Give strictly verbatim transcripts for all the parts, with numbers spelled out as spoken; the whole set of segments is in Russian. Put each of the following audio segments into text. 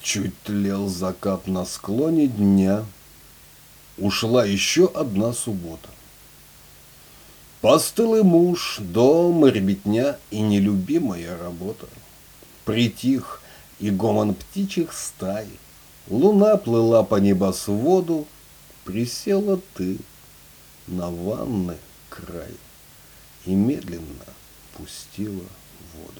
Чуть тлел закат на склоне дня, ушла еще одна суббота. Постылый муж, дом, ребятня и нелюбимая работа. Притих и гомон птичьих стай, луна плыла по небосводу, присела ты на ванны край и медленно пустила воду.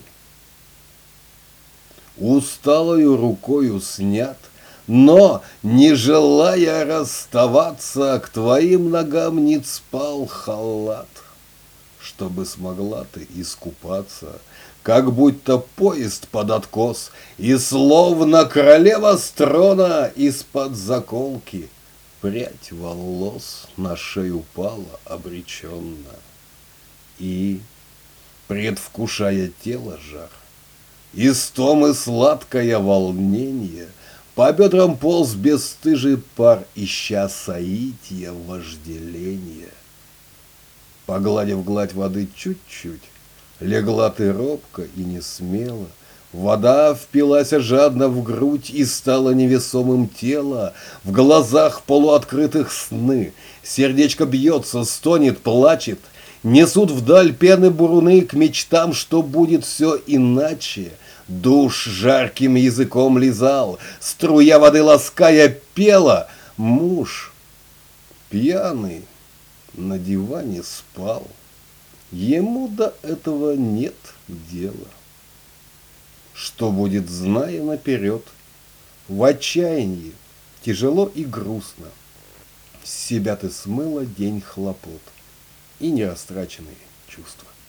Усталою рукою снят, но, не желая расставаться, к твоим ногам не спал халат, чтобы смогла ты искупаться, как будто поезд под откос, и словно королева с трона из-под заколки прядь волос на шею пала обреченно. И, предвкушая тело жар, истомы сладкое волнение, по бедрам полз бесстыжий пар, ища соития вожделения. Погладив гладь воды чуть-чуть, легла ты робко и не смело, вода впилась жадно в грудь и стала невесомым тело, в глазах полуоткрытых сны, сердечко бьется, стонет, плачет, несут вдаль пены буруны к мечтам, что будет все иначе. Душ жарким языком лизал, струя воды лаская пела. Муж пьяный на диване спал, ему до этого нет дела. Что будет, зная наперед, в отчаянии, тяжело и грустно, с себя ты смыла день хлопот и нерастраченные чувства.